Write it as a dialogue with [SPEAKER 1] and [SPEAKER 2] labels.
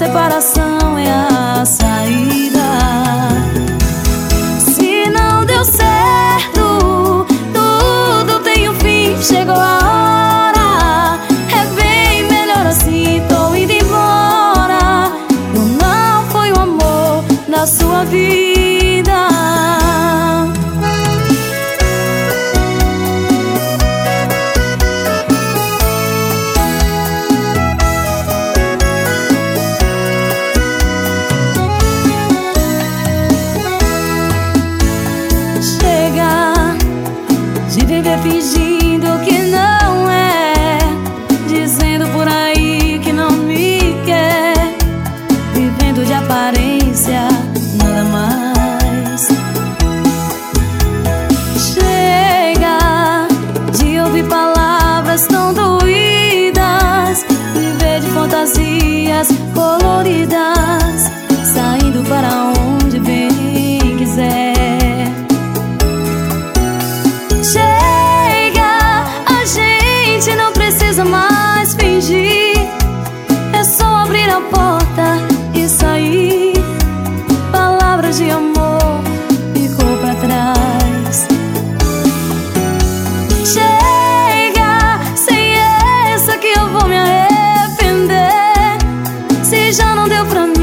[SPEAKER 1] separação é a saída. Se não deu certo, tudo tem um fim, chegou a hora. É bem melhor assim, tô indo embora. Não foi o amor da sua vida. De viver fingindo que não é, dizendo por aí que não me quer, vivendo de aparência, nada mais. Chega de ouvir palavras tão doídas, viver de fantasias coloridas, saindo para onde bem quiser. Chega, a gente não precisa mais fingir, é só abrir a porta e sair. Palavras de amor ficou pra trás. Chega, sem essa que eu vou me arrepender. Se já não deu pra mim,